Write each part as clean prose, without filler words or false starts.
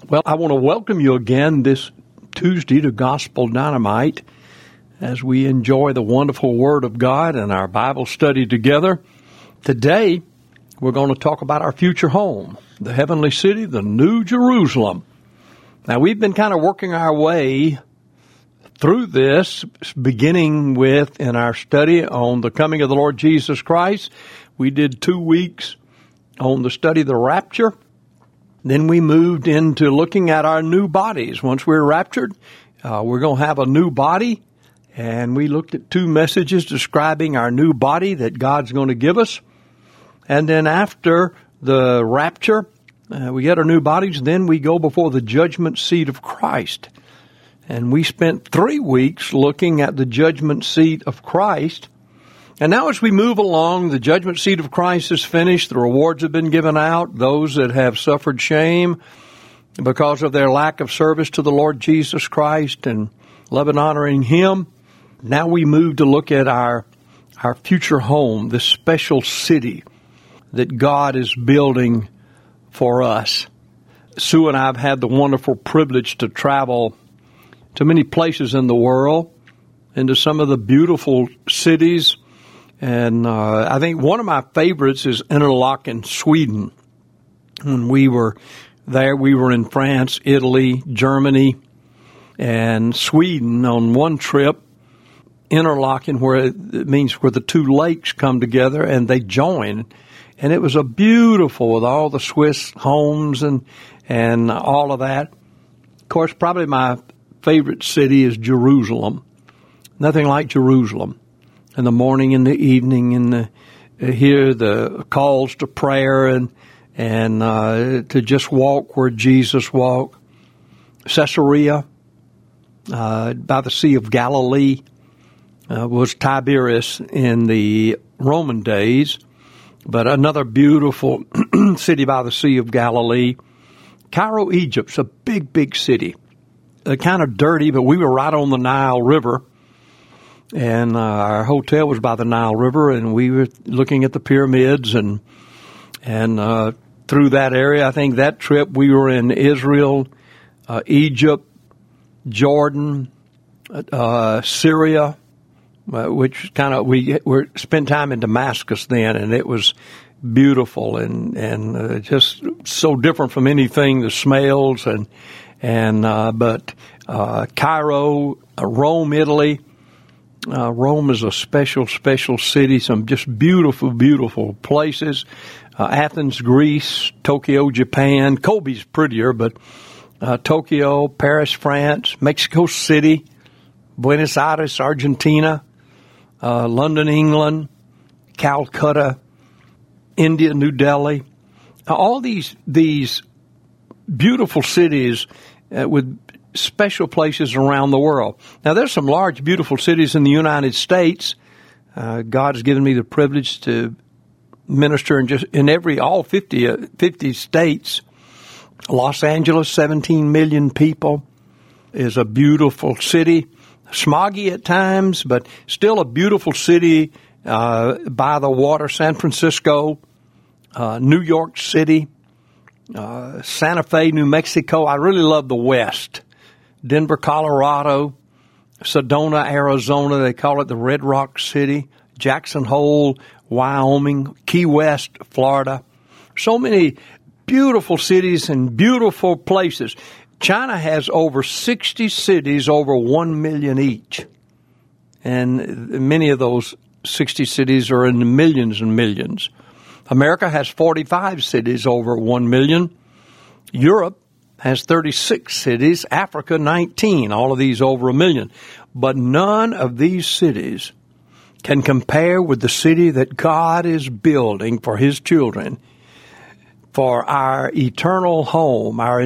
Well, I want to welcome you again this Tuesday to Gospel Dynamite as we enjoy the wonderful Word of God and our Bible study together. Today, we're going to talk about our future home, the heavenly city, the New Jerusalem. Now, we've been kind of working our way through this, beginning with in our study on the coming of the Lord Jesus Christ. We did 2 weeks on the study of the rapture. Then we moved into looking at our new bodies. Once we're raptured, we're going to have a new body. And we looked at 2 messages describing our new body that God's going to give us. And then after the rapture, we get our new bodies. Then we go before the judgment seat of Christ. And we spent 3 weeks looking at the judgment seat of Christ. And now as we move along, the judgment seat of Christ is finished. The rewards have been given out. Those that have suffered shame because of their lack of service to the Lord Jesus Christ and love and honoring Him. Now we move to look at our future home, this special city that God is building for us. Sue and I have had the wonderful privilege to travel to many places in the world, into some of the beautiful cities. And I think one of my favorites is Interlaken, Sweden. When we were there, we were in France, Italy, Germany, and Sweden on one trip. Interlaken, where it means where the 2 lakes come together and they join. And it was a beautiful, with all the Swiss homes and all of that. Of course, probably my favorite city is Jerusalem. Nothing like Jerusalem. In the morning and the evening, and hear the calls to prayer and to just walk where Jesus walked. Caesarea, by the Sea of Galilee, was Tiberias in the Roman days, but another beautiful city by the Sea of Galilee. Cairo, Egypt's a big, big city. Kind of dirty, but we were right on the Nile River. And our hotel was by the Nile River, and we were looking at the pyramids and through that area. I think that trip we were in Israel, Egypt, Jordan, Syria, which kind of we spent time in Damascus then, and it was beautiful and just so different from anything, the smells but Cairo, Rome, Italy. Rome is a special, special city, some just beautiful, beautiful places. Athens, Greece, Tokyo, Japan. Kobe's prettier, but Tokyo, Paris, France, Mexico City, Buenos Aires, Argentina, London, England, Calcutta, India, New Delhi. All these beautiful cities with special places around the world. Now, there's some large, beautiful cities in the United States. God has given me the privilege to minister in all 50 states. Los Angeles, 17 million people, is a beautiful city. Smoggy at times, but still a beautiful city by the water. San Francisco, New York City, Santa Fe, New Mexico. I really love the West. Denver, Colorado, Sedona, Arizona, they call it the Red Rock City, Jackson Hole, Wyoming, Key West, Florida. So many beautiful cities and beautiful places. China has over 60 cities, over 1 million each. And many of those 60 cities are in the millions and millions. America has 45 cities over 1 million. Europe has 36 cities, Africa 19, all of these over 1 million. But none of these cities can compare with the city that God is building for His children, for our eternal home, our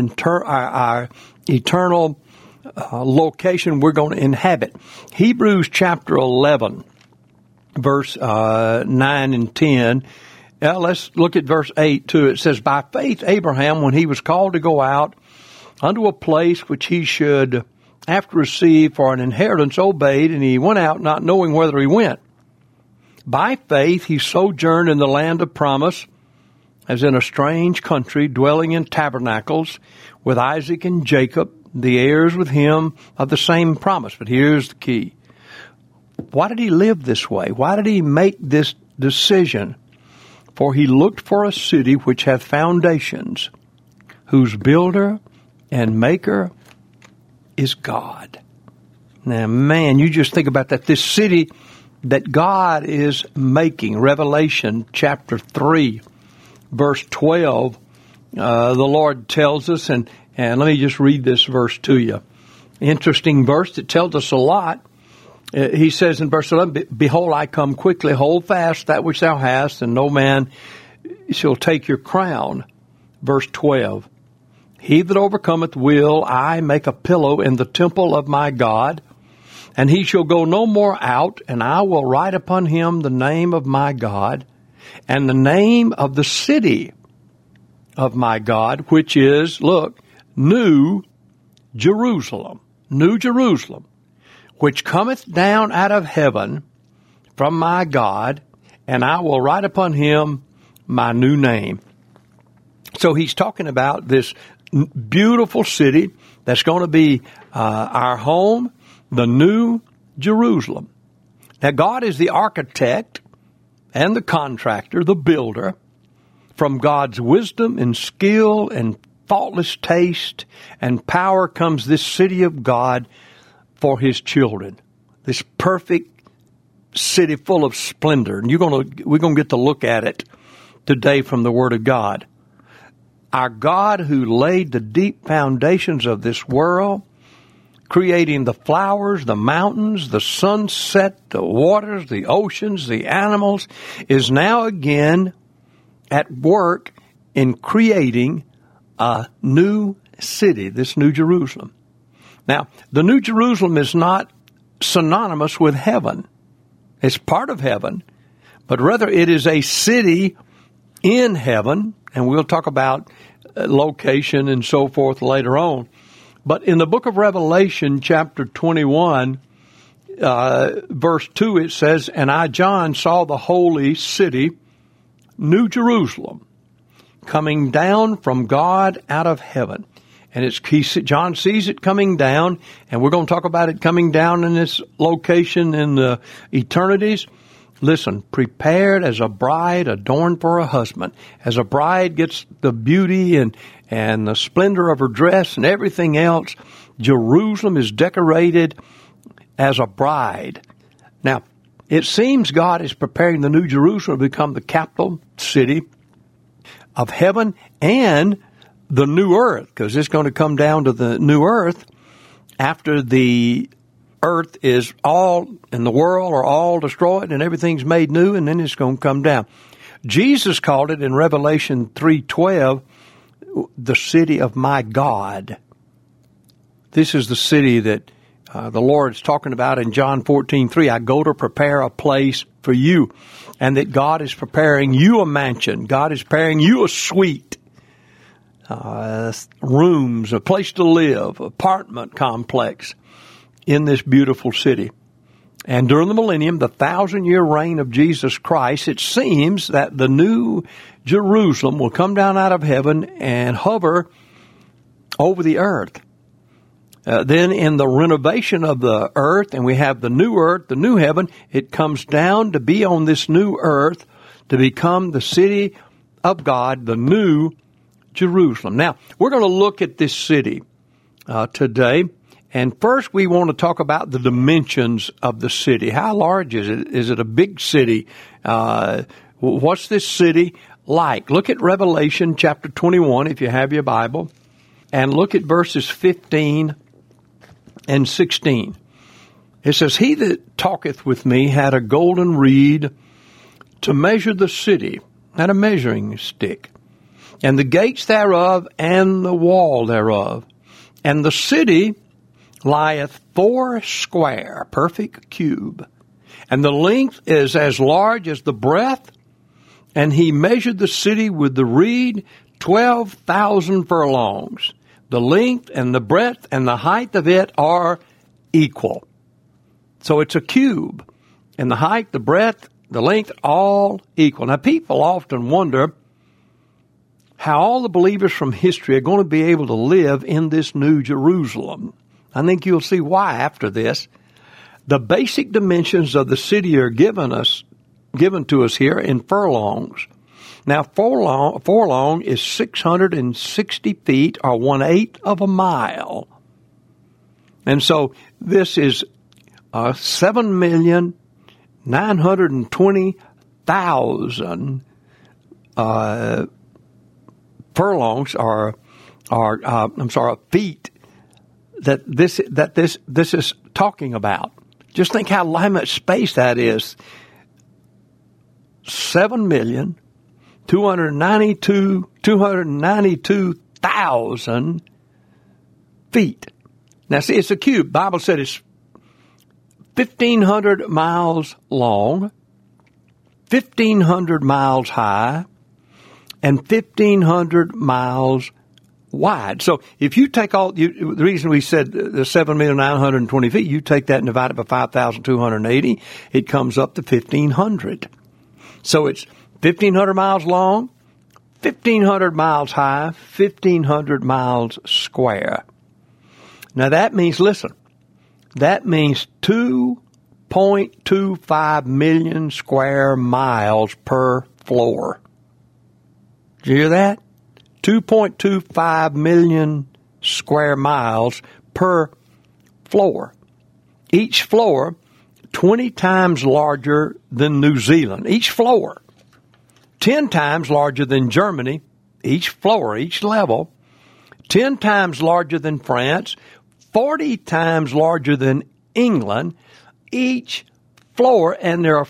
eternal location we're going to inhabit. Hebrews chapter 11, verse 9 and 10. Let's look at verse 8 too. It says, by faith Abraham, when he was called to go out unto a place which he should after receive for an inheritance, obeyed, and he went out not knowing whither he went. By faith he sojourned in the land of promise, as in a strange country, dwelling in tabernacles with Isaac and Jacob, the heirs with him of the same promise. But here's the key. Why did he live this way? Why did he make this decision? For he looked for a city which hath foundations, whose builder and maker is God. Now, man, you just think about that. This city that God is making, Revelation chapter 3, verse 12, the Lord tells us, and let me just read this verse to you. Interesting verse that tells us a lot. He says in verse 11, Behold, I come quickly, hold fast that which thou hast, and no man shall take your crown. Verse 12, He that overcometh will I make a pillow in the temple of my God, and he shall go no more out, and I will write upon him the name of my God, and the name of the city of my God, which is, look, New Jerusalem, which cometh down out of heaven from my God, and I will write upon him my new name. So he's talking about this beautiful city that's going to be our home, the New Jerusalem. Now, God is the architect and the contractor, the builder. From God's wisdom and skill and faultless taste and power comes this city of God for his children. This perfect city full of splendor. And we're going to get to look at it today from the Word of God. Our God who laid the deep foundations of this world, creating the flowers, the mountains, the sunset, the waters, the oceans, the animals, is now again at work in creating a new city, this New Jerusalem. Now, the New Jerusalem is not synonymous with heaven. It's part of heaven, but rather it is a city in heaven, and we'll talk about location and so forth later on. But in the book of Revelation, chapter 21, verse 2, it says, And I, John, saw the holy city, New Jerusalem, coming down from God out of heaven. And John sees it coming down, and we're going to talk about it coming down in this location in the eternities. Listen, prepared as a bride adorned for a husband. As a bride gets the beauty and the splendor of her dress and everything else, Jerusalem is decorated as a bride. Now, it seems God is preparing the New Jerusalem to become the capital city of heaven and the new earth, because it's going to come down to the new earth after the earth is all, and the world are all destroyed and everything's made new, and then it's going to come down. Jesus called it in Revelation 3:12 the city of my God. This is the city that the Lord's talking about in John 14:3. I go to prepare a place for you, and that God is preparing you a mansion. God is preparing you a suite, rooms, a place to live, apartment complex in this beautiful city. And during the millennium, the 1,000-year reign of Jesus Christ, it seems that the New Jerusalem will come down out of heaven and hover over the earth. Then in the renovation of the earth, and we have the new earth, the new heaven, it comes down to be on this new earth to become the city of God, the New Jerusalem. Now, we're going to look at this city today. And first, we want to talk about the dimensions of the city. How large is it? Is it a big city? What's this city like? Look at Revelation chapter 21, if you have your Bible, and look at verses 15 and 16. It says, He that talketh with me had a golden reed to measure the city, and a measuring stick, and the gates thereof, and the wall thereof. And the city lieth 4 square, perfect cube, and the length is as large as the breadth. And he measured the city with the reed 12,000 furlongs. The length and the breadth and the height of it are equal. So it's a cube, and the height, the breadth, the length, all equal. Now, people often wonder, how all the believers from history are going to be able to live in this New Jerusalem. I think you'll see why after this. The basic dimensions of the city are given to us here in furlongs. Now, furlong is 660 feet, or 1/8 of a mile. And so this is 7,920,000 furlongs, feet that this is talking about. Just think how much space that is. 292,000 feet. Now, see, it's a cube. The Bible said it's 1,500 miles long, 1,500 miles high, and 1,500 miles wide. So if you take the reason we said the 7,920,000 feet, you take that and divide it by 5,280, it comes up to 1,500. So it's 1,500 miles long, 1,500 miles high, 1,500 miles square. Now that means, listen, that means 2.25 million square miles per floor. Did you hear that? 2.25 million square miles per floor. Each floor 20 times larger than New Zealand. Each floor 10 times larger than Germany. Each floor, each level 10 times larger than France. 40 times larger than England. Each floor, and there are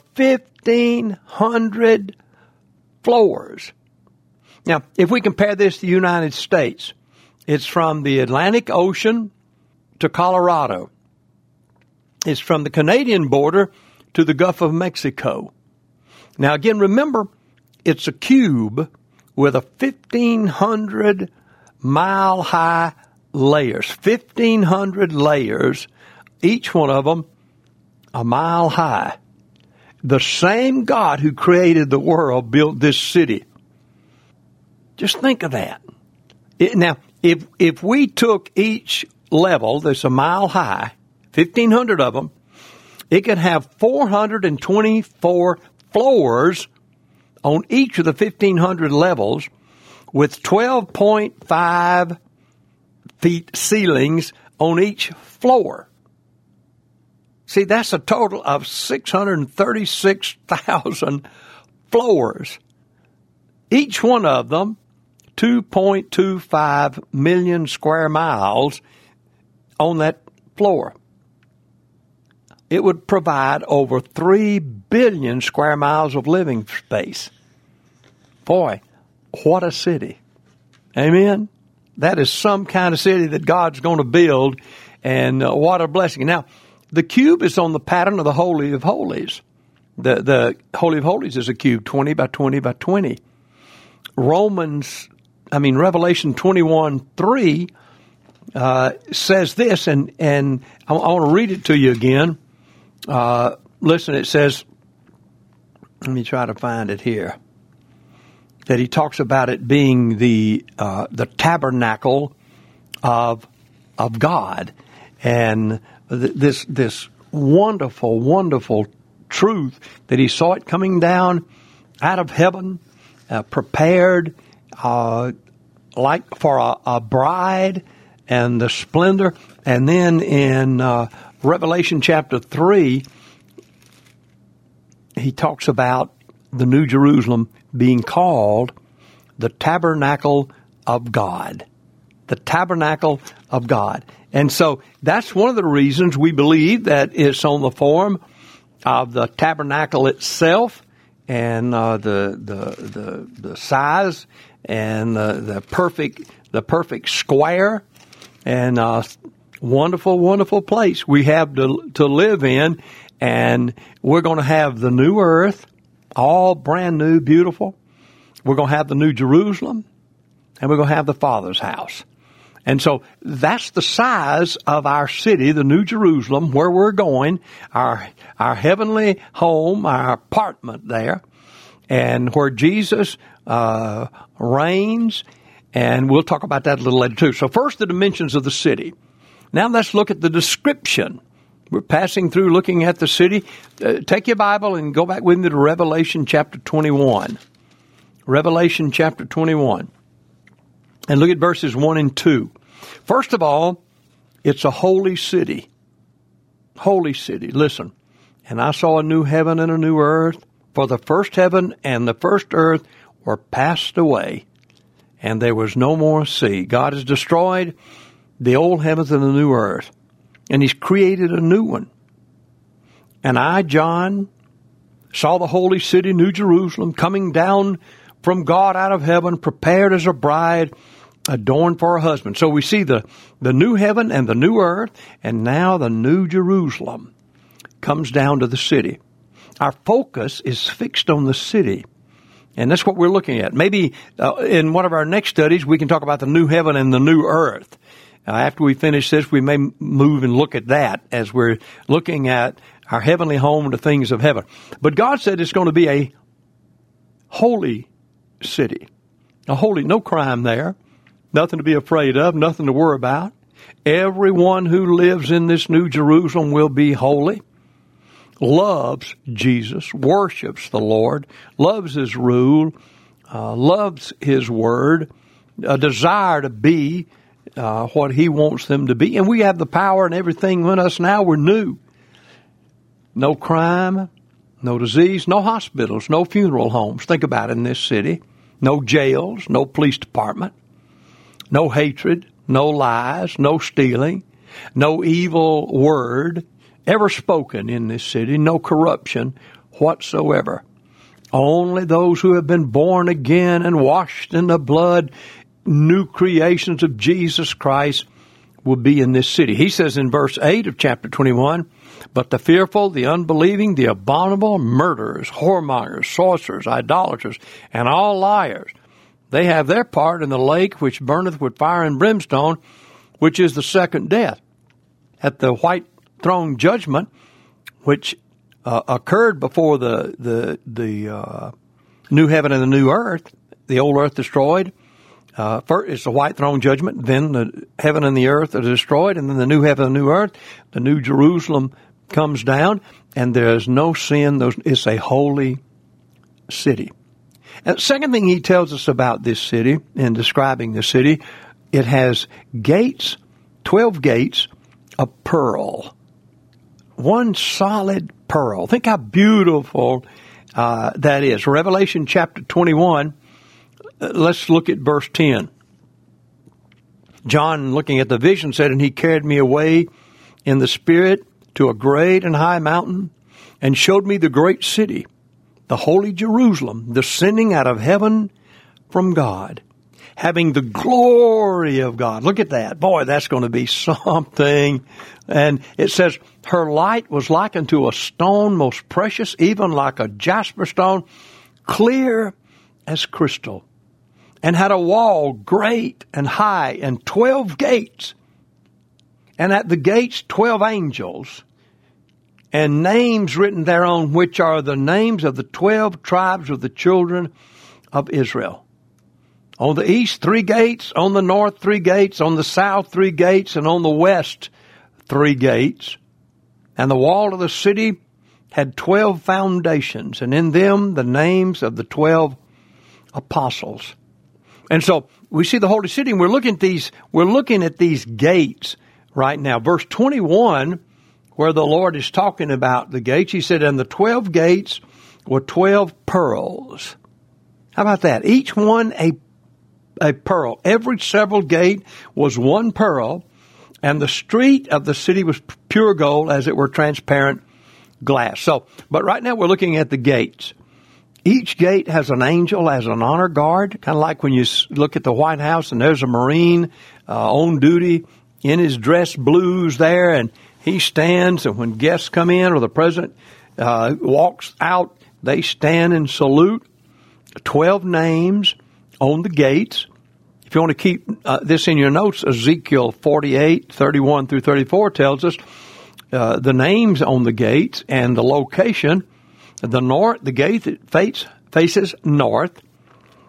1,500 floors. Now, if we compare this to the United States, it's from the Atlantic Ocean to Colorado. It's from the Canadian border to the Gulf of Mexico. Now, again, remember, it's a cube with a 1,500 mile high layers. 1,500 layers, each one of them a mile high. The same God who created the world built this city. Just think of that. Now, if we took each level that's a mile high, 1,500 of them, it could have 424 floors on each of the 1,500 levels with 12.5 feet ceilings on each floor. See, that's a total of 636,000 floors. Each one of them 2.25 million square miles on that floor. It would provide over 3 billion square miles of living space. Boy, what a city. Amen? That is some kind of city that God's going to build, and what a blessing. Now, the cube is on the pattern of the Holy of Holies. The Holy of Holies is a cube, 20 by 20 by 20. Revelation 21:3 says this, and I want to read it to you again. Listen, it says, let me try to find it here, that he talks about it being the tabernacle of God, and this wonderful, wonderful truth that he saw it coming down out of heaven, prepared like for a bride, and the splendor. And then in Revelation chapter 3, he talks about the New Jerusalem being called the tabernacle of God. The tabernacle of God. And so that's one of the reasons we believe that it's on the form of the tabernacle itself, and the size, and the perfect square, and wonderful, wonderful place we have to live in. And we're going to have the new earth, all brand new, beautiful. We're going to have the New Jerusalem, and we're going to have the Father's house. And so that's the size of our city, the New Jerusalem, where we're going, our heavenly home, our apartment there, and where Jesus reigns, and we'll talk about that a little later too. So first, the dimensions of the city. Now let's look at the description. We're passing through looking at the city. Take your Bible and go back with me to Revelation chapter 21. Revelation chapter 21. And look at verses 1 and 2. First of all, it's a holy city. Holy city. Listen. And I saw a new heaven and a new earth, for the first heaven and the first earth were passed away, and there was no more sea. God has destroyed the old heavens and the new earth, and He's created a new one. And I, John, saw the holy city, New Jerusalem, coming down from God out of heaven, prepared as a bride, adorned for her husband. So we see the new heaven and the new earth, and now the New Jerusalem comes down to the city. Our focus is fixed on the city, and that's what we're looking at. Maybe in one of our next studies, we can talk about the new heaven and the new earth. After we finish this, we may move and look at that as we're looking at our heavenly home, the things of heaven. But God said it's going to be a holy city. A holy, no crime there, nothing to be afraid of, nothing to worry about. Everyone who lives in this New Jerusalem will be holy, loves Jesus, worships the Lord, loves His rule, loves His word, a desire to be what He wants them to be. And we have the power and everything in us now. We're new. No crime, no disease, no hospitals, no funeral homes. Think about it in this city. No jails, no police department, no hatred, no lies, no stealing, no evil word ever spoken in this city, no corruption whatsoever. Only those who have been born again and washed in the blood, new creations of Jesus Christ, will be in this city. He says in verse 8 of chapter 21, but the fearful, the unbelieving, the abominable, murderers, whoremongers, sorcerers, idolaters, and all liars, they have their part in the lake which burneth with fire and brimstone, which is the second death. At the white throne judgment, which occurred before the new heaven and the new earth, the old earth destroyed. First, it's the white throne judgment, then the heaven and the earth are destroyed, and then the new heaven and the new earth, the New Jerusalem comes down, and there is no sin. It's a holy city. And the second thing he tells us about this city, in describing the city, it has gates, 12 gates of pearl. One solid pearl. Think how beautiful that is. Revelation chapter 21, let's look at verse 10. John, looking at the vision, said, and He carried me away in the Spirit to a great and high mountain, and showed me the great city, the holy Jerusalem, descending out of heaven from God, having the glory of God. Look at that. Boy, that's going to be something. And it says, her light was like unto a stone most precious, even like a jasper stone, clear as crystal, and had a wall great and high, and 12 gates. And at the gates 12 angels, and names written thereon, which are the names of the 12 tribes of the children of Israel. On the east, 3 gates. On the north, 3 gates. On the south, 3 gates. And on the west, 3 gates. And the wall of the city had 12 foundations, and in them the names of the 12 apostles. And so we see the holy city, and we're looking at these gates right now. Verse 21, where the Lord is talking about the gates, He said, and the 12 gates were 12 pearls. How about that? Each one a pearl. Every several gate was one pearl, and the street of the city was pure gold, as it were transparent glass. So, but right now we're looking at the gates. Each gate has an angel as an honor guard, kind of like when you look at the White House and there's a Marine on duty in his dress blues there, and he stands, and when guests come in or the president walks out, they stand and salute. 12 names on the gates. If you want to keep this in your notes, Ezekiel 48, 31 through 34 tells us the names on the gates and the location. The gate that faces north.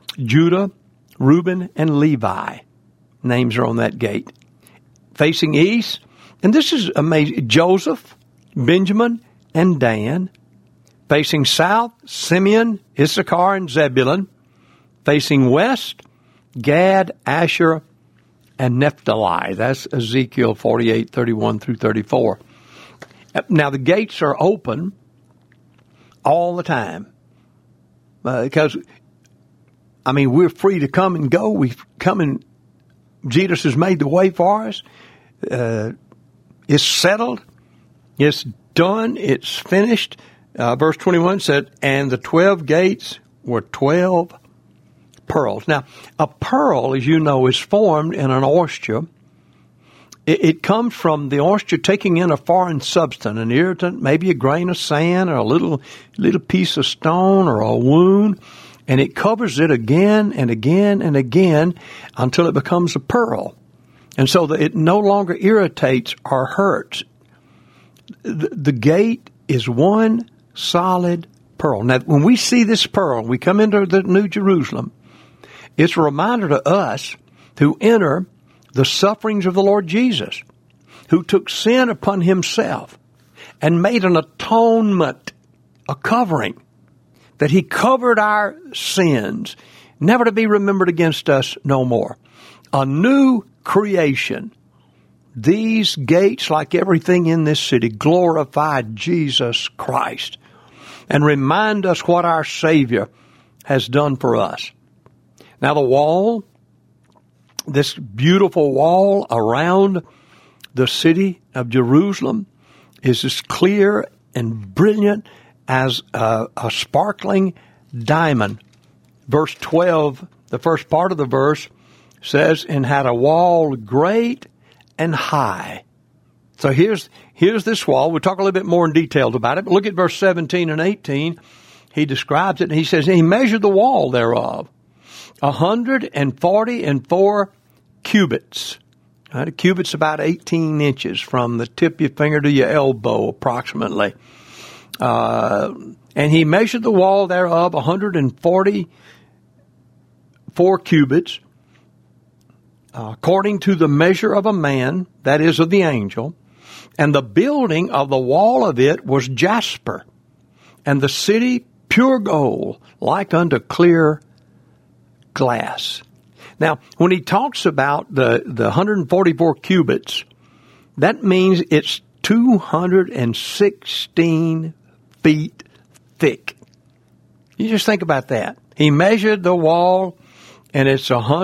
Judah, Reuben, and Levi. Names are on that gate. Facing east, and this is amazing, Joseph, Benjamin, and Dan. Facing south, Simeon, Issachar, and Zebulun. Facing west, Gad, Asher, and Naphtali. That's Ezekiel 48, 31 through 34. Now, the gates are open all the time. Because, we're free to come and go. We come and Jesus has made the way for us. It's settled. It's done. It's finished. Verse 21 said, and the 12 gates were 12 pearls. Now, a pearl, as you know, is formed in an oyster. It comes from the oyster taking in a foreign substance, an irritant, maybe a grain of sand or a little piece of stone or a wound, and it covers it again and again and again until it becomes a pearl. And so that it no longer irritates or hurts. The gate is one solid pearl. Now, when we see this pearl, we come into the New Jerusalem, it's a reminder to us to enter the sufferings of the Lord Jesus, who took sin upon himself and made an atonement, a covering, that he covered our sins, never to be remembered against us no more. A new creation. These gates, like everything in this city, glorify Jesus Christ and remind us what our Savior has done for us. Now the wall, this beautiful wall around the city of Jerusalem is as clear and brilliant as a sparkling diamond. Verse 12, the first part of the verse says, and had a wall great and high. So here's this wall. We'll talk a little bit more in detail about it, but look at verse 17 and 18. He describes it, and he says, he measured the wall thereof 144 cubits. Right? A cubit's about 18 inches from the tip of your finger to your elbow, approximately. And he measured the wall thereof 144 cubits, according to the measure of a man, that is, of the angel. And the building of the wall of it was jasper, and the city pure gold, like unto clear glass. Now, when he talks about the 144 cubits, that means it's 216 feet thick. You just think about that. He measured the wall, and it's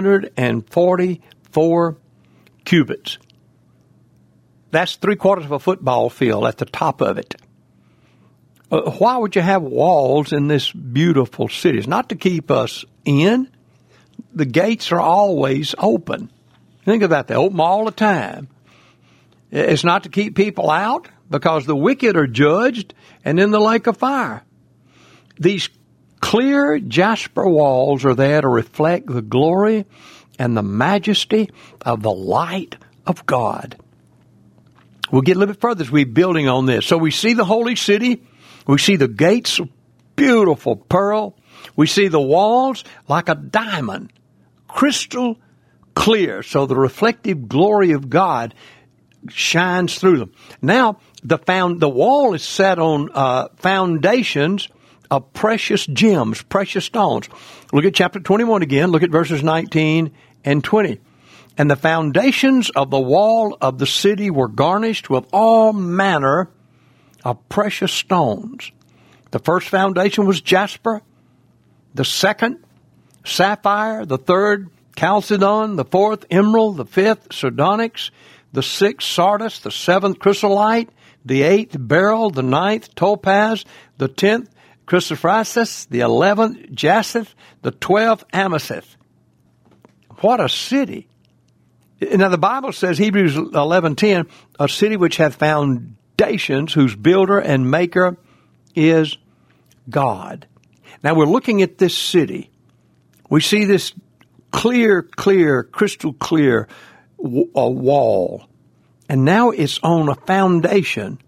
144 cubits. That's 3/4 of a football field at the top of it. Why would you have walls in this beautiful city? It's not to keep us in. The gates are always open. Think about that. Open all the time. It's not to keep people out, because the wicked are judged and in the lake of fire. These clear jasper walls are there to reflect the glory and the majesty of the light of God. We'll get a little bit further as we're building on this. So we see the holy city. We see the gates, beautiful pearl. We see the walls like a diamond, crystal clear. So the reflective glory of God shines through them. Now, the wall is set on foundations of precious gems, precious stones. Look at chapter 21 again. Look at verses 19 and 20. And the foundations of the wall of the city were garnished with all manner of precious stones. The first foundation was jasper, the second, sapphire, the third, chalcedon, the fourth, emerald, the fifth, sardonyx, the sixth, sardis, the seventh, chrysolite, the eighth, beryl, the ninth, topaz, the 10th, chrysoprasus, the 11th, jacinth, the 12th, amethyst. What a city. Now the Bible says, Hebrews 11:10, a city which hath foundations, whose builder and maker is God. Now we're looking at this city. We see this clear, crystal clear wall. And now it's on a foundation.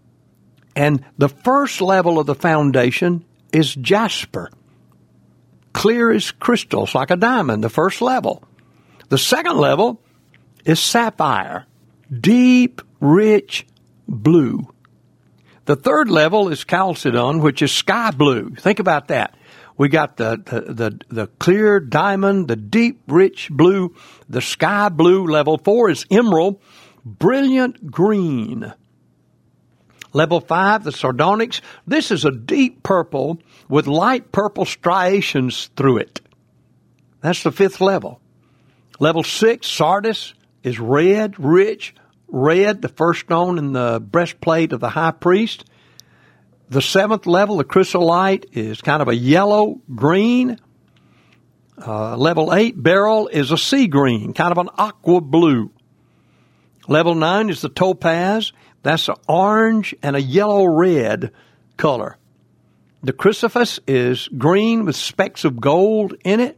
And the first level of the foundation is jasper. clear as crystals, like a diamond, the first level. The second level is sapphire, deep, rich blue. The third level is chalcedon, which is sky blue. Think about that. We got the clear diamond, the deep, rich blue, the sky blue. Level 4 is emerald, brilliant green. Level 5, the sardonyx. This is a deep purple with light purple striations through it. That's the 5th level. Level 6, sardis, is red, rich red, the first stone in the breastplate of the high priest. The 7th level, the chrysolite, is kind of a yellow-green. Level 8, beryl, is a sea green, kind of an aqua blue. Level 9 is the topaz. That's an orange and a yellow-red color. The chrysoprase is green with specks of gold in it.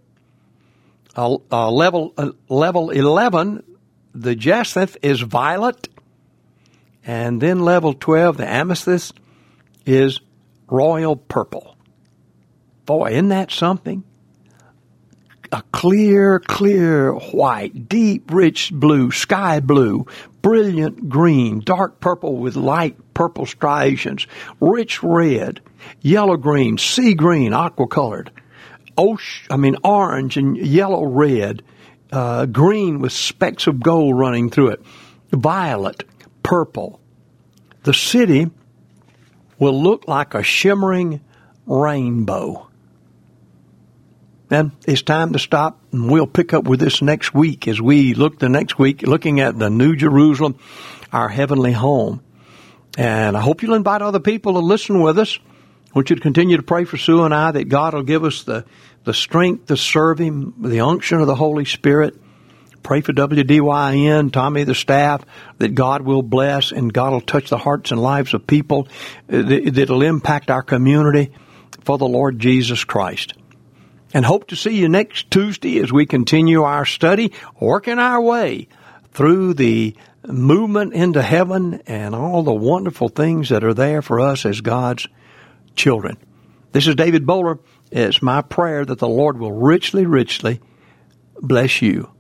Level 11, the jacinth, is violet. And then level 12, the amethyst, is royal purple. Boy, isn't that something? A clear white, deep, rich blue, sky blue, brilliant green, dark purple with light purple striations, rich red, yellow green, sea green, aqua colored, orange and yellow red, green with specks of gold running through it, violet, purple. The city will look like a shimmering rainbow. And it's time to stop, and we'll pick up with this next week as we look looking at the New Jerusalem, our heavenly home. And I hope you'll invite other people to listen with us. I want you to continue to pray for Sue and I that God will give us the strength to serve Him, the unction of the Holy Spirit. Pray for WDYN, Tommy, the staff, that God will bless and God will touch the hearts and lives of people that will impact our community for the Lord Jesus Christ. And hope to see you next Tuesday as we continue our study, working our way through the movement into heaven and all the wonderful things that are there for us as God's children. This is David Bowler. It's my prayer that the Lord will richly, richly bless you.